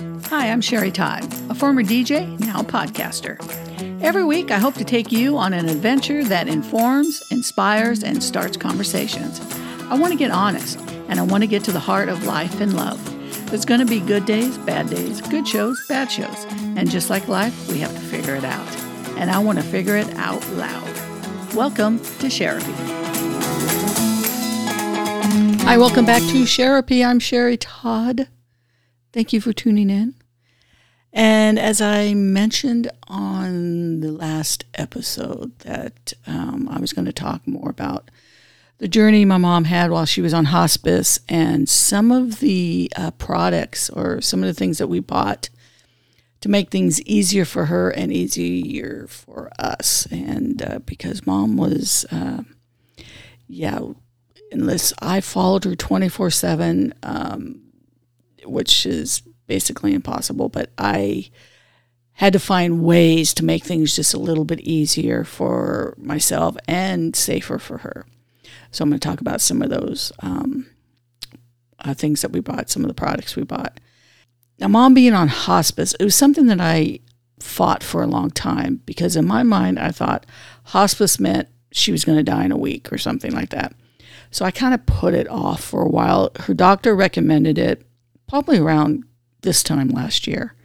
Hi, I'm Sherry Todd, a former DJ, now podcaster. Every week, I hope to take you on an adventure that informs, inspires, and starts conversations. I want to get honest, and I want to get to the heart of life and love. There's going to be good days, good shows, bad shows. And just like life, we have to figure it out. And I want to figure it out loud. Welcome to Sherapy. Hi, welcome back to Sherapy. I'm Sherry Todd. Thank you for tuning in. And as I mentioned on the last episode that I was going to talk more about the journey my mom had while she was on hospice and some of the products or some of the things that we bought to make things easier for her and easier for us. And because mom was, unless I followed her 24/7, which is basically impossible, but I had to find ways to make things just a little bit easier for myself and safer for her. So I'm going to talk about some of those things that we bought, some of the products we bought. Now, mom being on hospice, it was something that I fought for a long time because in my mind, I thought hospice meant she was going to die in a week or something like that. So I kind of put it off for a while. Her doctor recommended it probably around this time last year.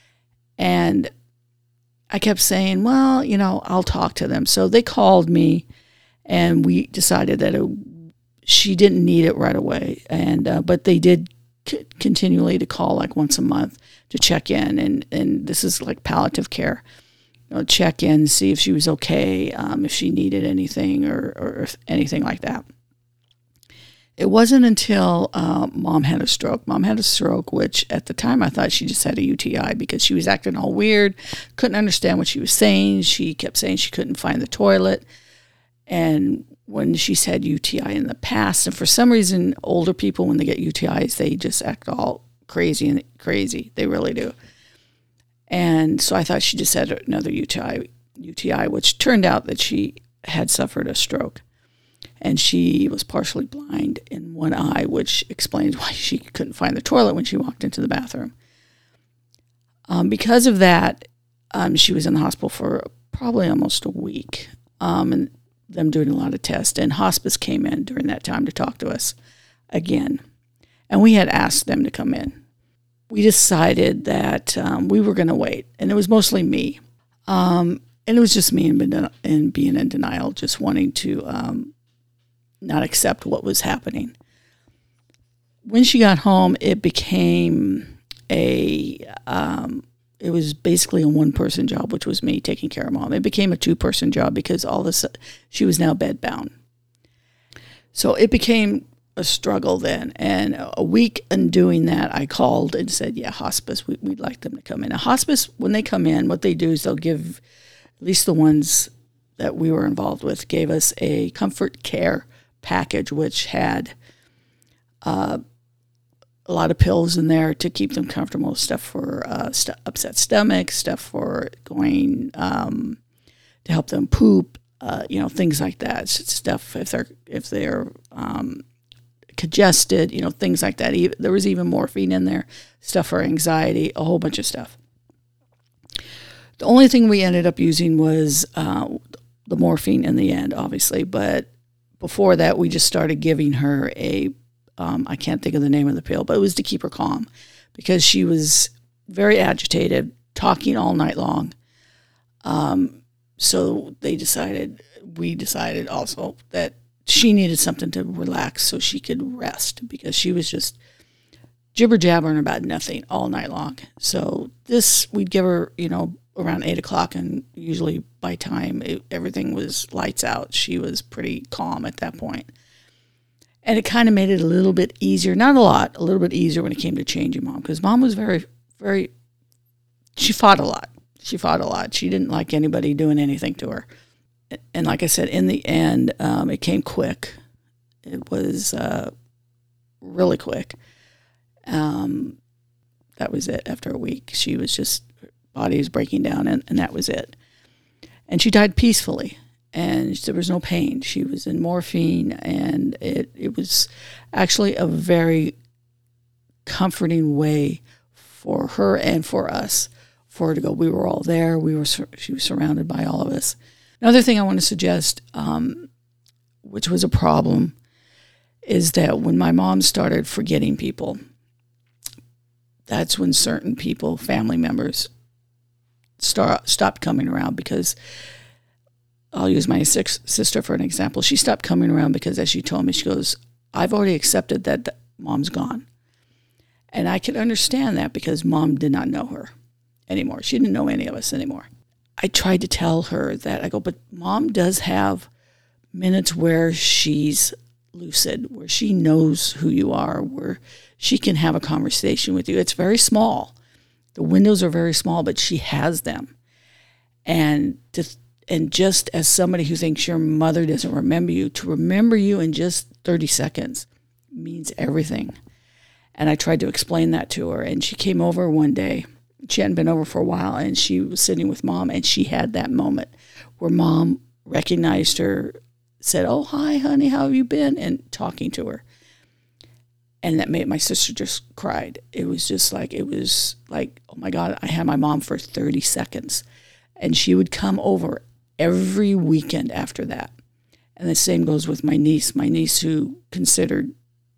And I kept saying, well, I'll talk to them. So they called me and we decided that she didn't need it right away. And but they did continually to call like once a month to check in. And this is like palliative care. Check in, see if she was okay, if she needed anything or anything like that. It wasn't until mom had a stroke. Mom had a stroke, which at the time I thought she just had a UTI because she was acting all weird, couldn't understand what she was saying. She kept saying she couldn't find the toilet. And when she's had UTI in the past, and for some reason, older people, when they get UTIs, they just act all crazy. They really do. And so I thought she just had another UTI, which turned out that she had suffered a stroke. And she was partially blind in one eye, which explains why she couldn't find the toilet when she walked into the bathroom. Because of that, she was in the hospital for probably almost a week, and them doing a lot of tests. And hospice came in during that time to talk to us again. And we had asked them to come in. We decided that we were going to wait. And it was mostly me. And it was just me and being in denial, just wanting to not accept what was happening. When she got home, it became it was basically a one-person job, which was me taking care of mom. It became a two-person job because she was now bedbound. So it became a struggle then. And a week in doing that, I called and said, hospice, we'd like them to come in. Now, hospice, when they come in, what they do is they'll give, at least the ones that we were involved with, gave us a comfort care package, which had a lot of pills in there to keep them comfortable, stuff for upset stomach, stuff for going to help them poop, things like that. Stuff if they're congested, things like that. There was even morphine in there, stuff for anxiety, a whole bunch of stuff. The only thing we ended up using was the morphine in the end, obviously, but before that, we just started giving her I can't think of the name of the pill, but it was to keep her calm because she was very agitated, talking all night long. So we decided also that she needed something to relax so she could rest because she was just jibber-jabbering about nothing all night long. So we'd give her, around 8 o'clock, and usually by time everything was lights out, she was pretty calm at that point. And it kind of made it a little bit easier, not a lot, a little bit easier when it came to changing mom, because mom was very, very, she fought a lot. She didn't like anybody doing anything to her. And like I said, in the end, it came quick. It was really quick. That was it. After a week, she was just, body was breaking down, and that was it. And she died peacefully, and there was no pain. She was in morphine, and it was actually a very comforting way for her and for us, for her to go. We were all there. She was surrounded by all of us. Another thing I want to suggest, which was a problem, is that when my mom started forgetting people, that's when certain people, family members, stopped coming around. Because I'll use my sister for an example. She stopped coming around because, as she told me, she goes, I've already accepted that Mom's gone. And I could understand that because Mom did not know her anymore. She didn't know any of us anymore. I tried to tell her that. I go, but Mom does have minutes where she's lucid, where she knows who you are, where she can have a conversation with you. It's very small. The windows are very small, but she has them. And just as somebody who thinks your mother doesn't remember you, to remember you in just 30 seconds means everything. And I tried to explain that to her. And she came over one day. She hadn't been over for a while, and she was sitting with Mom, and she had that moment where Mom recognized her, said, oh, hi, honey, how have you been? And talking to her. And that made my sister just cried. It was like, oh my God, I had my mom for 30 seconds. And she would come over every weekend after that. And the same goes with my niece who considered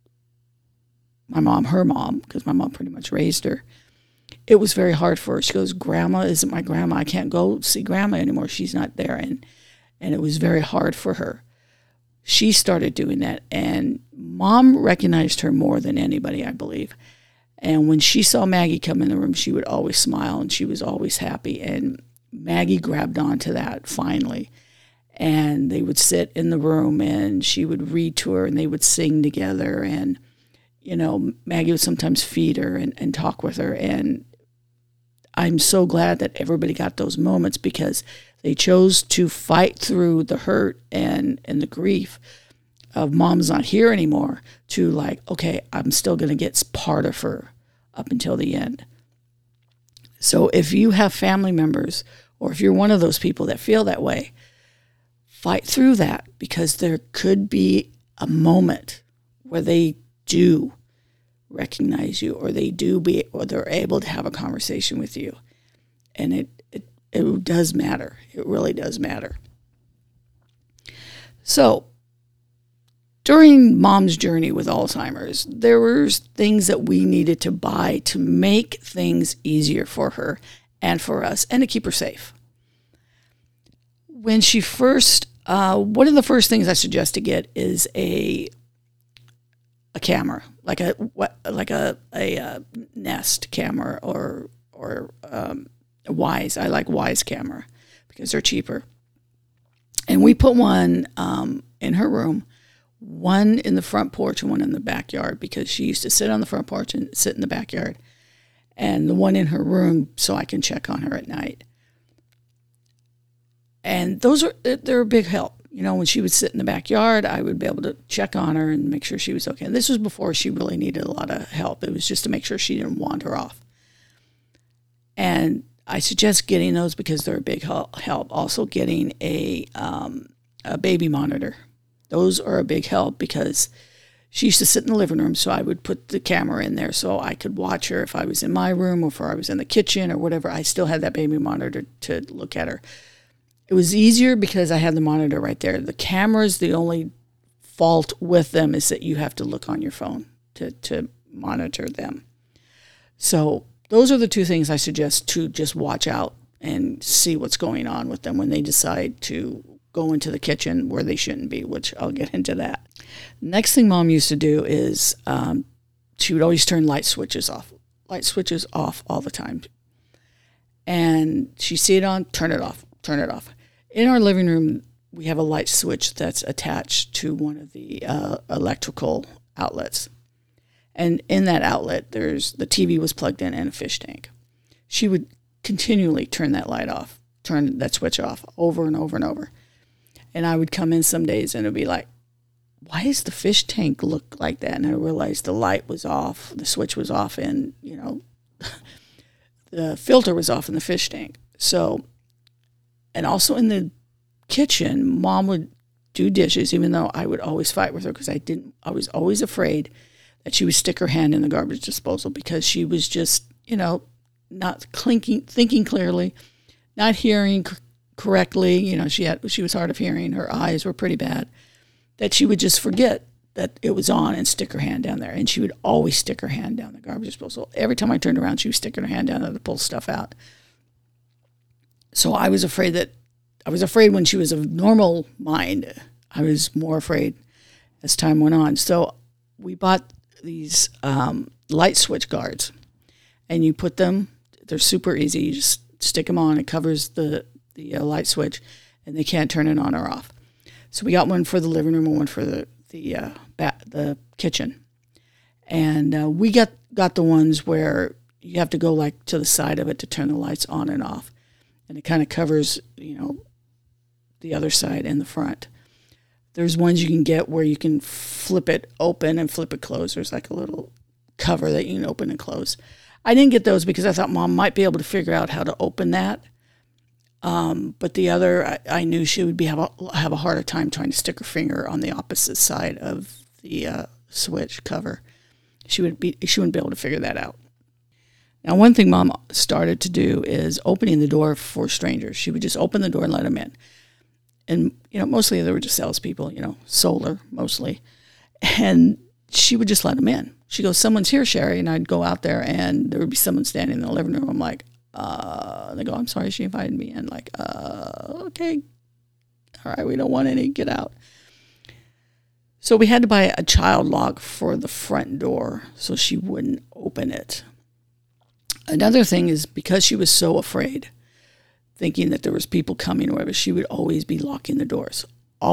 my mom her mom, because my mom pretty much raised her. It was very hard for her. She goes, Grandma isn't my grandma. I can't go see Grandma anymore. She's not there. And it was very hard for her. She started doing that, and Mom recognized her more than anybody, I believe. And when she saw Maggie come in the room, she would always smile, and she was always happy. And Maggie grabbed onto that finally. And they would sit in the room, and she would read to her, and they would sing together. And, Maggie would sometimes feed her and talk with her. And I'm so glad that everybody got those moments, because they chose to fight through the hurt and the grief of Mom's not here anymore, to like, okay, I'm still going to get part of her up until the end. So if you have family members, or if you're one of those people that feel that way, fight through that, because there could be a moment where they do recognize you, or they're able to have a conversation with you. And it does matter. It really does matter. So during Mom's journey with Alzheimer's, there were things that we needed to buy to make things easier for her and for us, and to keep her safe. When she first, one of the first things I suggest to get is a camera, like a Nest camera, or a Wyze. I like Wyze camera because they're cheaper. And we put one in her room, one in the front porch and one in the backyard, because she used to sit on the front porch and sit in the backyard. And the one in her room so I can check on her at night. And they're a big help. When she would sit in the backyard, I would be able to check on her and make sure she was okay. And this was before she really needed a lot of help. It was just to make sure she didn't wander off. And I suggest getting those because they're a big help. Also getting a baby monitor. Those are a big help, because she used to sit in the living room, so I would put the camera in there so I could watch her if I was in my room or if I was in the kitchen or whatever. I still had that baby monitor to look at her. It was easier because I had the monitor right there. The cameras, the only fault with them is that you have to look on your phone to monitor them. So those are the two things I suggest to just watch out and see what's going on with them when they decide to go into the kitchen where they shouldn't be, which I'll get into that. Next thing Mom used to do is she would always turn light switches off all the time. And she'd see it on, turn it off. In our living room, we have a light switch that's attached to one of the electrical outlets. And in that outlet, the TV was plugged in and a fish tank. She would continually turn that switch off over and over and over. And I would come in some days and it would be like, why does the fish tank look like that? And I realized the light was off, the switch was off, and, the filter was off in the fish tank. So, and also in the kitchen, Mom would do dishes, even though I would always fight with her because I was always afraid that she would stick her hand in the garbage disposal, because she was just, not thinking clearly, not hearing correctly. She was hard of hearing. Her eyes were pretty bad. That she would just forget that it was on and stick her hand down there. And she would always stick her hand down the garbage disposal. Every time I turned around, she was sticking her hand down there to pull stuff out. So I was afraid when she was of normal mind. I was more afraid as time went on. So we bought these light switch guards, and you put them, they're super easy. You just stick them on. It covers the light switch, and they can't turn it on or off. So we got one for the living room and one for the kitchen. And we got the ones where you have to go like to the side of it to turn the lights on and off. And it kind of covers, the other side and the front. There's ones you can get where you can flip it open and flip it closed. There's like a little cover that you can open and close. I didn't get those because I thought Mom might be able to figure out how to open that. But the other, I knew she would have a harder time trying to stick her finger on the opposite side of the switch cover. She wouldn't be able to figure that out. Now, one thing Mom started to do is opening the door for strangers. She would just open the door and let them in. And, mostly they were just salespeople, solar mostly. And she would just let them in. She goes, "Someone's here, Sherry." And I'd go out there and there would be someone standing in the living room. I'm like, and they go, "I'm sorry, she invited me in." Like, okay. All right, we don't want any, get out. So we had to buy a child lock for the front door so she wouldn't open it. Another thing is because she was so afraid, thinking that there was people coming or whatever, she would always be locking the doors.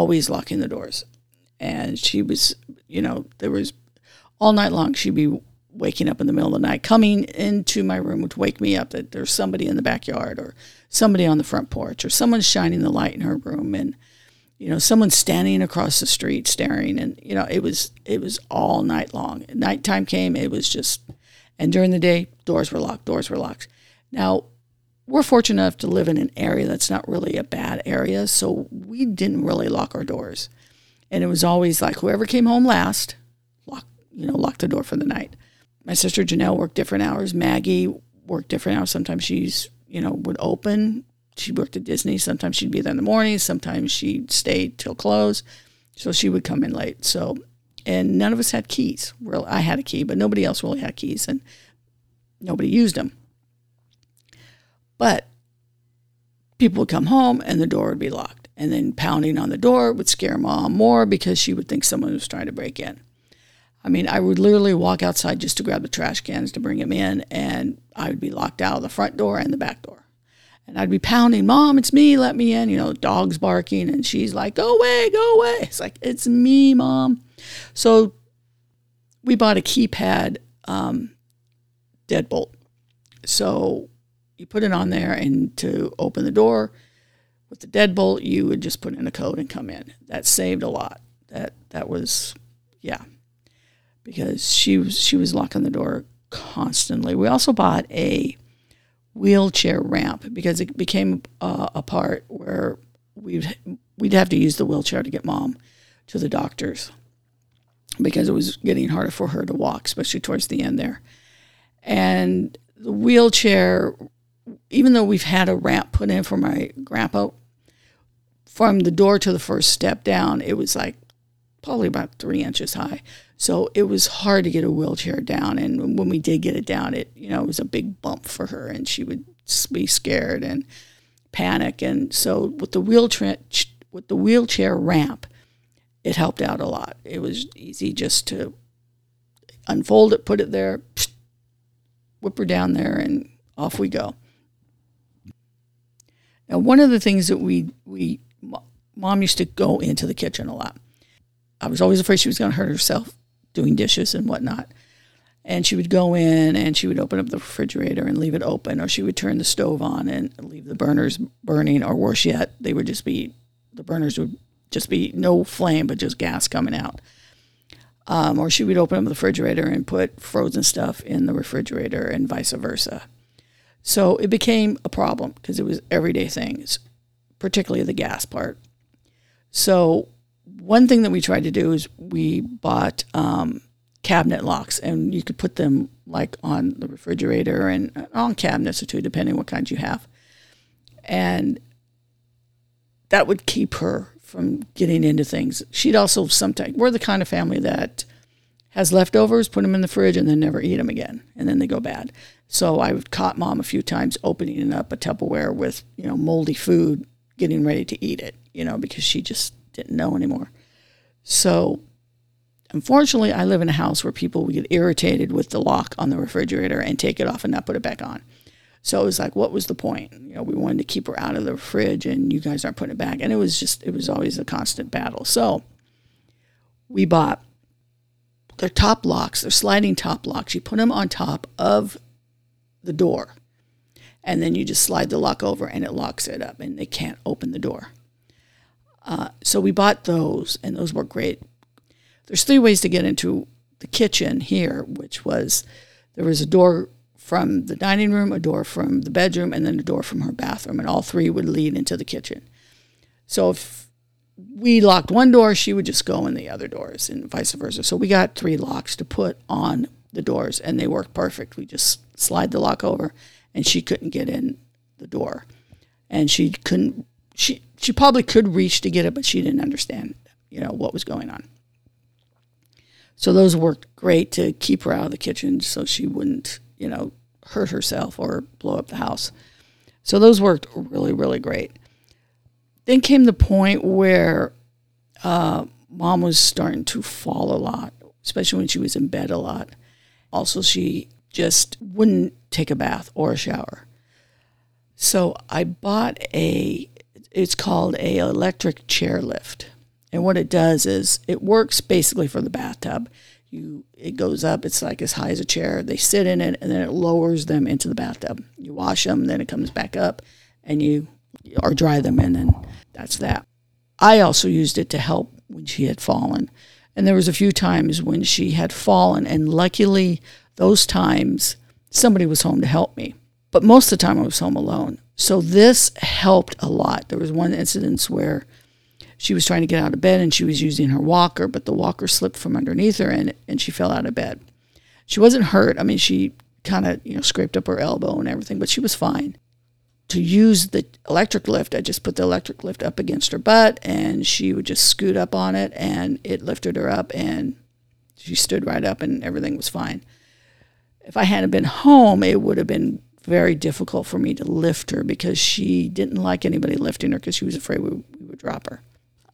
And she was, there was all night long, she'd be waking up in the middle of the night, coming into my room, would wake me up that there's somebody in the backyard or somebody on the front porch or someone's shining the light in her room and, someone's standing across the street staring. And, it was all night long. Nighttime came, it was just, and during the day, doors were locked. Now, we're fortunate enough to live in an area that's not really a bad area, so we didn't really lock our doors. And it was always like whoever came home last, locked the door for the night. My sister Janelle worked different hours. Maggie worked different hours. Sometimes she's, would open. She worked at Disney. Sometimes she'd be there in the morning. Sometimes she'd stay till close. So she would come in late. So, and none of us had keys. Well, I had a key, but nobody else really had keys, and nobody used them. But people would come home and the door would be locked. And then pounding on the door would scare Mom more because she would think someone was trying to break in. I mean, I would literally walk outside just to grab the trash cans to bring them in, and I would be locked out of the front door and the back door. And I'd be pounding, "Mom, it's me, let me in." Dogs barking, and she's like, "Go away, go away." It's like, "It's me, Mom." So we bought a keypad deadbolt. So you put it on there, and to open the door with the deadbolt, you would just put in a code and come in. That saved a lot. That was, yeah, because she was locking the door constantly. We also bought a wheelchair ramp because it became a part where we'd have to use the wheelchair to get Mom to the doctors because it was getting harder for her to walk, especially towards the end there. And the wheelchair, even though we've had a ramp put in for my grandpa, from the door to the first step down, it was like probably about 3 inches high. So it was hard to get a wheelchair down. And when we did get it down, it was a big bump for her, and she would be scared and panic. And so with the wheelchair ramp, it helped out a lot. It was easy just to unfold it, put it there, whip her down there, and off we go. Now, one of the things that Mom used to go into the kitchen a lot. I was always afraid she was going to hurt herself doing dishes and whatnot. And she would go in and she would open up the refrigerator and leave it open, or she would turn the stove on and leave the burners burning, or worse yet, the burners would just be no flame, but just gas coming out. Or she would open up the refrigerator and put frozen stuff in the refrigerator and vice versa. So it became a problem because it was everyday things, particularly the gas part. So one thing that we tried to do is we bought cabinet locks, and you could put them like on the refrigerator and on cabinets or two, depending what kind you have. And that would keep her from getting into things. She'd also sometimes, we're the kind of family that has leftovers, put them in the fridge, and then never eat them again, and then they go bad. So I caught Mom a few times opening up a Tupperware with, moldy food, getting ready to eat it, because she just didn't know anymore. So unfortunately, I live in a house where people would get irritated with the lock on the refrigerator and take it off and not put it back on. So it was like, what was the point? We wanted to keep her out of the fridge, and you guys aren't putting it back. And it was always a constant battle. So we bought their top locks, their sliding top locks. You put them on top of the door, and then you just slide the lock over, and it locks it up, and they can't open the door. So we bought those, and those were great. There's 3 ways to get into the kitchen here, which was there was a door from the dining room, a door from the bedroom, and then a door from her bathroom, and all 3 would lead into the kitchen. So if we locked one door, she would just go in the other doors, and vice versa. So we got 3 locks to put on the doors, and they worked perfect. We just slide the lock over, and she couldn't get in the door. And she couldn't, she probably could reach to get it, but she didn't understand, what was going on. So those worked great to keep her out of the kitchen so she wouldn't, hurt herself or blow up the house. So those worked really, really great. Then came the point where Mom was starting to fall a lot, especially when she was in bed a lot. Also, she just wouldn't take a bath or a shower. So I bought it's called a electric chair lift. And what it does is it works basically for the bathtub. It goes up, it's like as high as a chair. They sit in it, and then it lowers them into the bathtub. You wash them, then it comes back up, and or dry them in, and that's that. I also used it to help when she had fallen. And there was a few times when she had fallen, and luckily those times somebody was home to help me. But most of the time I was home alone. So this helped a lot. There was one incident where she was trying to get out of bed, and she was using her walker, but the walker slipped from underneath her, and she fell out of bed. She wasn't hurt. I mean, she kind of, scraped up her elbow and everything, but she was fine. To use the electric lift, I just put the electric lift up against her butt, and she would just scoot up on it, and it lifted her up, and she stood right up, and everything was fine. If I hadn't been home, it would have been very difficult for me to lift her because she didn't like anybody lifting her because she was afraid we would drop her.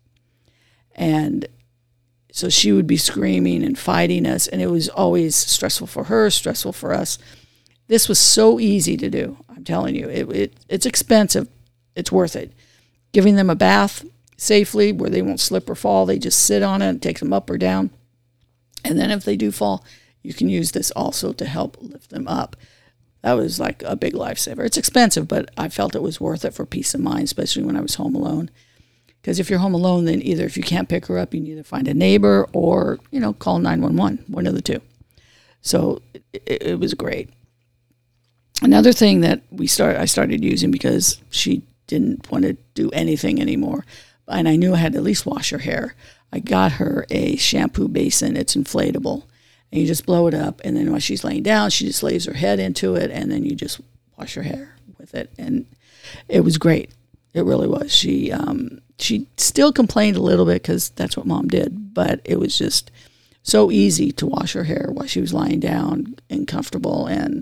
And so she would be screaming and fighting us, and it was always stressful for her, stressful for us. This was so easy to do. I'm telling you, it's expensive. It's worth it. Giving them a bath safely where they won't slip or fall. They just sit on it and takes them up or down. And then if they do fall, you can use this also to help lift them up. That was like a big lifesaver. It's expensive, but I felt it was worth it for peace of mind, especially when I was home alone. Because if you're home alone, then either if you can't pick her up, you can either find a neighbor or, call 911, one of the two. So it was great. Another thing that I started using because she didn't want to do anything anymore, and I knew I had to at least wash her hair. I got her a shampoo basin. It's inflatable. And you just blow it up, and then while she's laying down, she just lays her head into it, and then you just wash her hair with it. And it was great. It really was. She still complained a little bit because that's what Mom did, but it was just so easy to wash her hair while she was lying down and comfortable. And,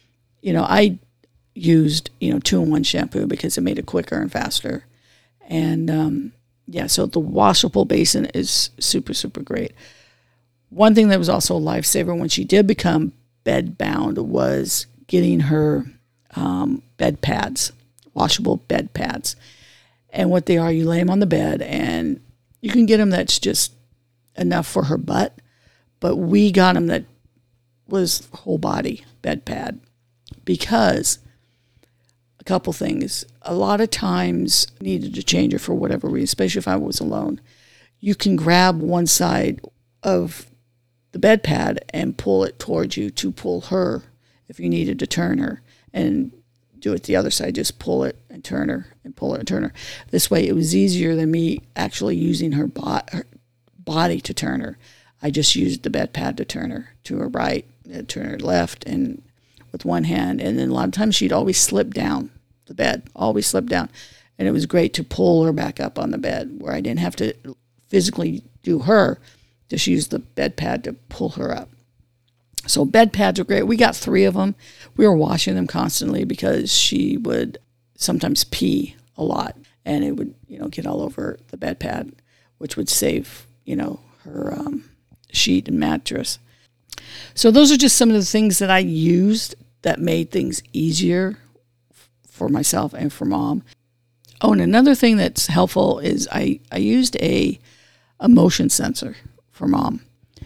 I used, 2-in-1 shampoo because it made it quicker and faster. And, so the washable basin is super, super great. One thing that was also a lifesaver when she did become bedbound was getting her bed pads, washable bed pads. And what they are, you lay them on the bed, and you can get them that's just enough for her butt. But we got them that was whole body bed pad because a couple things. A lot of times needed to change her for whatever reason, especially if I was alone. You can grab one side of the bed pad and pull it towards you to pull her if you needed to turn her, and do it the other side, just pull it and turn her and pull it and turn her. This way it was easier than me actually using her body to turn her. I just used the bed pad to turn her to her right, turn her left, and with one hand. And then a lot of times she'd always slip down the bed, always slip down. And it was great to pull her back up on the bed where I didn't have to physically do her, just use the bed pad to pull her up. So bed pads are great. We got 3 of them. We were washing them constantly because she would sometimes pee a lot, and it would, get all over the bed pad, which would save, her sheet and mattress. So those are just some of the things that I used that made things easier for myself and for Mom. Oh, and another thing that's helpful is I used a motion sensor for Mom.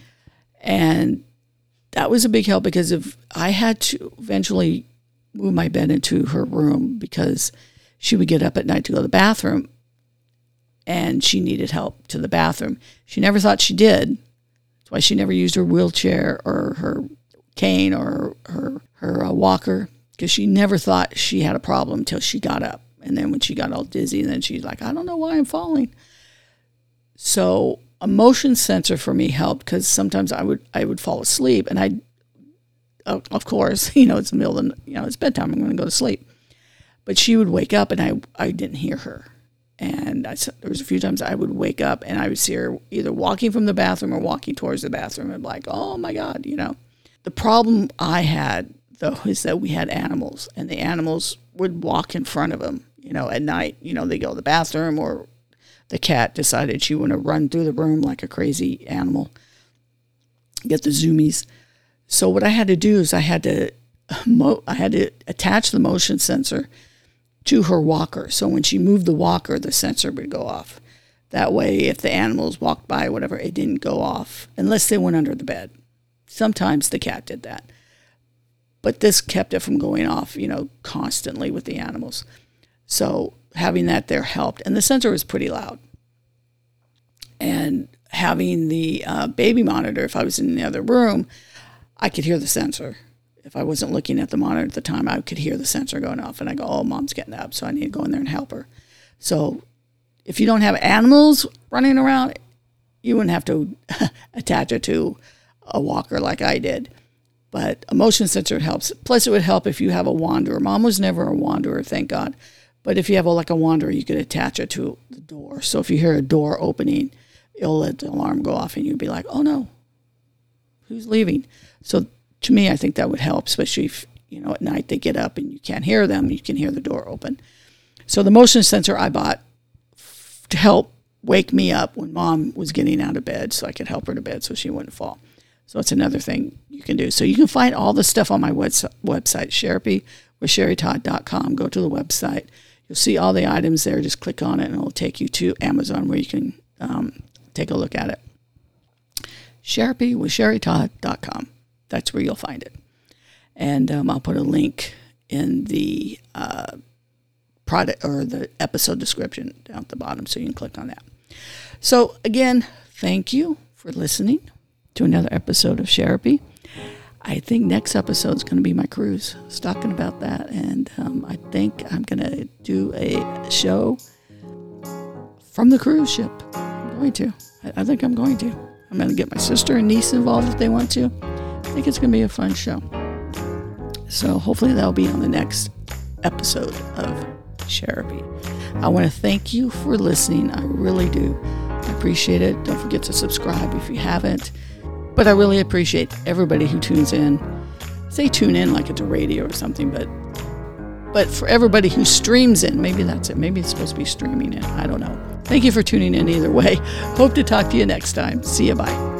And that was a big help because if I had to eventually move my bed into her room because she would get up at night to go to the bathroom and she needed help to the bathroom. She never thought she did. That's why she never used her wheelchair or her cane or her walker, because she never thought she had a problem until she got up. And then when she got all dizzy, then she's like, I don't know why I'm falling. So a motion sensor for me helped because sometimes I would fall asleep, and of course, it's the middle of it's bedtime, I'm going to go to sleep. But she would wake up and I didn't hear her. And there was a few times I would wake up and I would see her either walking from the bathroom or walking towards the bathroom, and like, oh my God, The problem I had, though, is that we had animals, and the animals would walk in front of them, at night. They go to the bathroom, or the cat decided she wanted to run through the room like a crazy animal, get the zoomies. So what I had to do is I had to attach the motion sensor to her walker. So when she moved the walker, the sensor would go off. That way, if the animals walked by, whatever, it didn't go off unless they went under the bed. Sometimes the cat did that. But this kept it from going off, constantly with the animals. So having that there helped. And the sensor was pretty loud. And having the baby monitor, if I was in the other room, I could hear the sensor. If I wasn't looking at the monitor at the time, I could hear the sensor going off. And I go, oh, Mom's getting up, so I need to go in there and help her. So if you don't have animals running around, you wouldn't have to attach it to a walker like I did. But a motion sensor helps. Plus, it would help if you have a wanderer. Mom was never a wanderer, thank God. But if you have a wanderer, you could attach it to the door. So if you hear a door opening, it'll let the alarm go off, and you'd be like, oh no, who's leaving? So to me, I think that would help, especially if, at night they get up and you can't hear them, you can hear the door open. So the motion sensor I bought to help wake me up when Mom was getting out of bed, so I could help her to bed so she wouldn't fall. So it's another thing you can do. So you can find all the stuff on my website, SherryTodd.com. Go to the website. You'll see all the items there. Just click on it, and it'll take you to Amazon where you can take a look at it. SherryTodd.com. That's where you'll find it. And I'll put a link in the product or the episode description down at the bottom, so you can click on that. So again, thank you for listening to another episode of Sherapy. I think next episode is going to be my cruise. I was talking about that, and I think I'm going to do a show from the cruise ship. I'm going to. I think I'm going to. I'm going to get my sister and niece involved if they want to. I think it's going to be a fun show. So hopefully that'll be on the next episode of Sherapy. I want to thank you for listening. I really do. I appreciate it. Don't forget to subscribe if you haven't. But I really appreciate everybody who tunes in. Say tune in like it's a radio or something, but for everybody who streams in, maybe that's it. Maybe it's supposed to be streaming in. I don't know. Thank you for tuning in either way. Hope to talk to you next time. See you. Bye.